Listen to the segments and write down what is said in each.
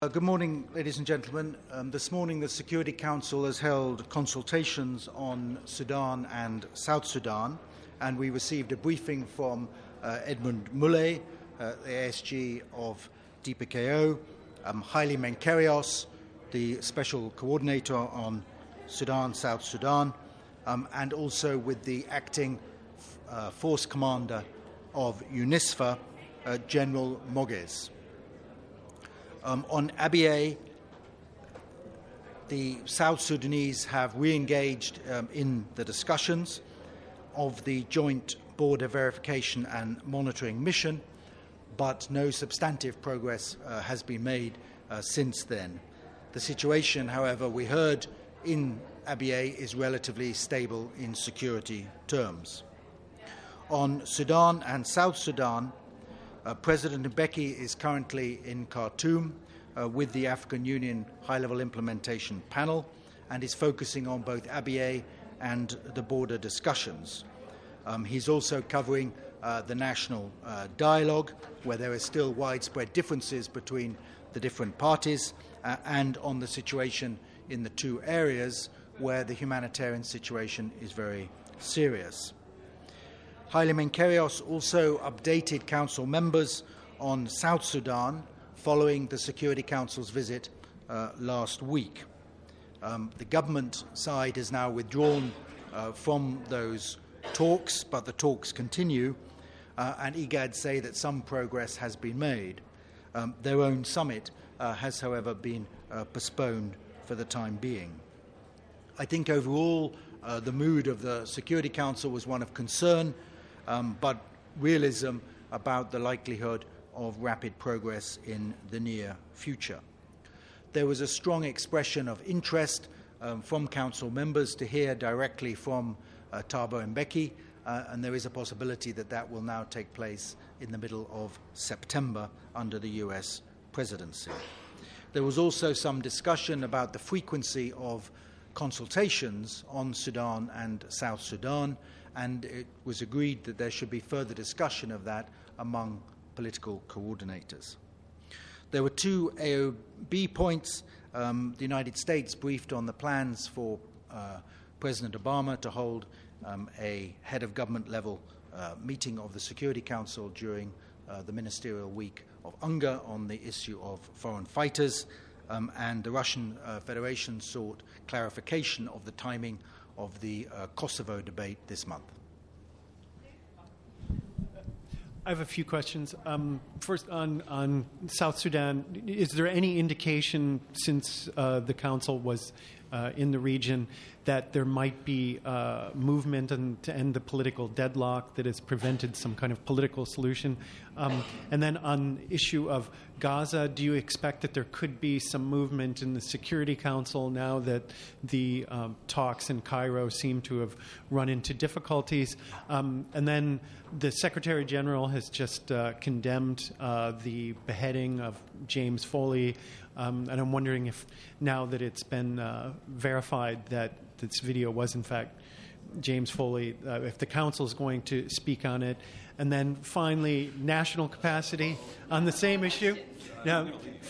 Good morning, ladies and gentlemen. This morning the Security Council has held consultations on Sudan and South Sudan, and we received a briefing from Edmund Mulle, the ASG of DPKO, Haile Menkerios, the Special Coordinator on Sudan, South Sudan, and also with the Acting Force Commander of UNISFA, General Moges. On Abyei, the South Sudanese have re-engaged in the discussions of the joint border verification and monitoring mission, but no substantive progress has been made since then. The situation, however, we heard in Abyei is relatively stable in security terms. On Sudan and South Sudan, President Mbeki is currently in Khartoum with the African Union High-Level Implementation Panel and is focusing on both Abyei and the border discussions. He's also covering the national dialogue, where there are still widespread differences between the different parties, and on the situation in the two areas where the humanitarian situation is very serious. Haile Menkerios also updated Council members on South Sudan following the Security Council's visit last week. The government side has now withdrawn from those talks, but the talks continue, and IGAD say that some progress has been made. Their own summit has, however, been postponed for the time being. I think overall the mood of the Security Council was one of concern, but realism about the likelihood of rapid progress in the near future. There was a strong expression of interest from Council members to hear directly from Thabo Mbeki, and there is a possibility that that will now take place in the middle of September under the US presidency. There was also some discussion about the frequency of consultations on Sudan and South Sudan, and it was agreed that there should be further discussion of that among political coordinators. There were two AOB points. The United States briefed on the plans for President Obama to hold a head of government level meeting of the Security Council during the ministerial week of UNGA on the issue of foreign fighters, and the Russian Federation sought clarification of the timing of the Kosovo debate this month. I have a few questions. First, on South Sudan, is there any indication since the Council was in the region that there might be movement to end the political deadlock that has prevented some kind of political solution? And then on the issue of Gaza, do you expect that there could be some movement in the Security Council now that the talks in Cairo seem to have run into difficulties? And then the Secretary General has just condemned the beheading of James Foley, and I'm wondering if now that it's been verified that this video was in fact James Foley, if the Council is going to speak on it. And then finally, national capacity on the same issue. Now,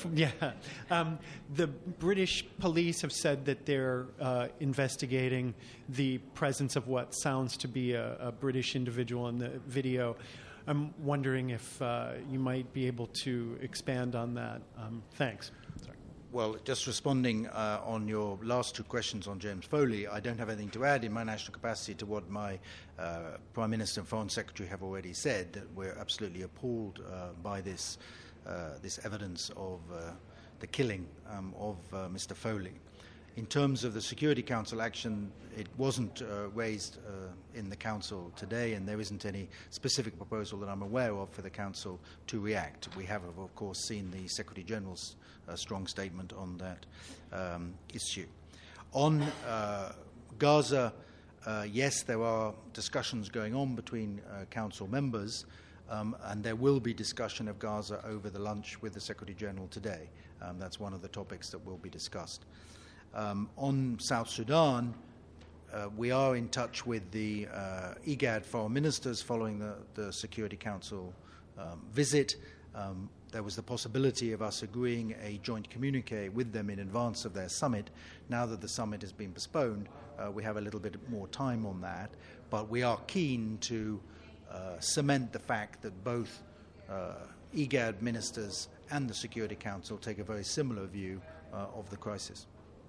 the British police have said that they're investigating the presence of what sounds to be a British individual in the video. I'm wondering if you might be able to expand on that. Thanks. Sorry. Well, just responding on your last two questions on James Foley, I don't have anything to add in my national capacity to what my Prime Minister and Foreign Secretary have already said, that we're absolutely appalled by this evidence of the killing of Mr. Foley. In terms of the Security Council action, it wasn't raised in the Council today, and there isn't any specific proposal that I'm aware of for the Council to react. We have, of course, seen the Secretary General's strong statement on that issue. On Gaza, yes, there are discussions going on between Council members, and there will be discussion of Gaza over the lunch with the Secretary General today. That's one of the topics that will be discussed. On South Sudan, we are in touch with the IGAD foreign ministers following the Security Council visit. there was the possibility of us agreeing a joint communique with them in advance of their summit. Now that the summit has been postponed, we have a little bit more time on that. But we are keen to cement the fact that both IGAD ministers and the Security Council take a very similar view of the crisis.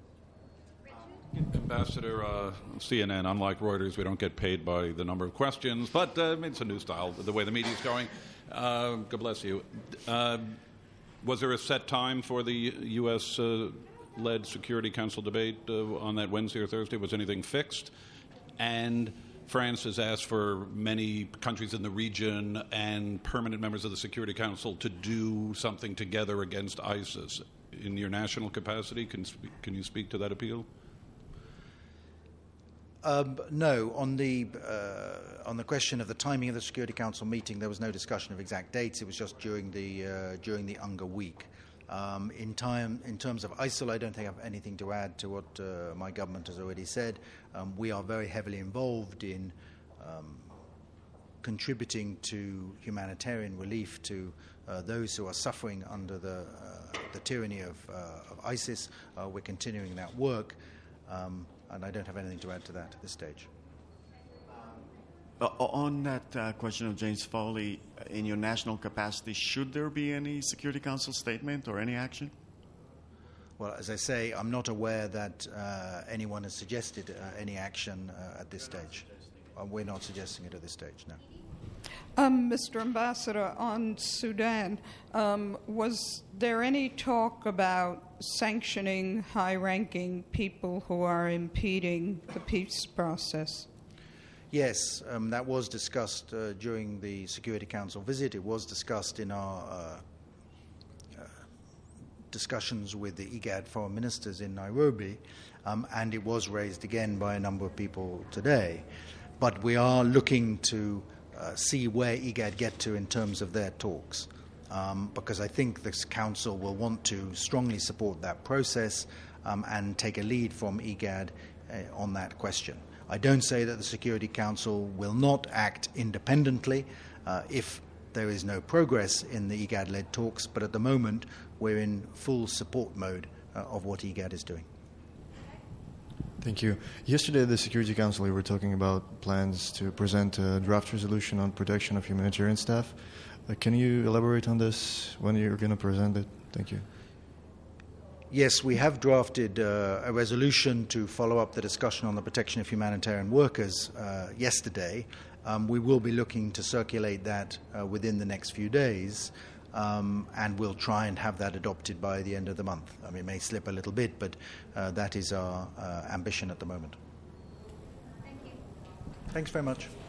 Ambassador, CNN, unlike Reuters, we don't get paid by the number of questions, but it's a new style, the way the media is going. God bless you. Was there a set time for the U.S.-led Security Council debate on that Wednesday or Thursday? Was anything fixed? And France has asked for many countries in the region and permanent members of the Security Council to do something together against ISIS. In your national capacity, can you speak to that appeal? No. On the question of the timing of the Security Council meeting, there was no discussion of exact dates. It was just during the UNGA week. In terms of ISIL, I don't think I have anything to add to what my government has already said. We are very heavily involved in contributing to humanitarian relief to those who are suffering under the tyranny of ISIS. We're continuing that work. And I don't have anything to add to that at this stage. On that question of James Foley, in your national capacity, should there be any Security Council statement or any action? Well, as I say, I'm not aware that anyone has suggested any action at this stage. We're not suggesting it at this stage, no. Mr. Ambassador, on Sudan, was there any talk about sanctioning high-ranking people who are impeding the peace process? Yes, that was discussed during the Security Council visit. It was discussed in our discussions with the IGAD foreign ministers in Nairobi, and it was raised again by a number of people today. But we are looking to see where IGAD get to in terms of their talks, because I think this Council will want to strongly support that process and take a lead from IGAD on that question. I don't say that the Security Council will not act independently if there is no progress in the IGAD-led talks, but at the moment we're in full support mode of what IGAD is doing. Thank you. Yesterday at the Security Council, we were talking about plans to present a draft resolution on protection of humanitarian staff. Can you elaborate on this, when you're going to present it? Thank you. Yes, we have drafted a resolution to follow up the discussion on the protection of humanitarian workers yesterday. We will be looking to circulate that within the next few days. And we'll try and have that adopted by the end of the month. I mean, it may slip a little bit, but that is our ambition at the moment. Thank you. Thanks very much.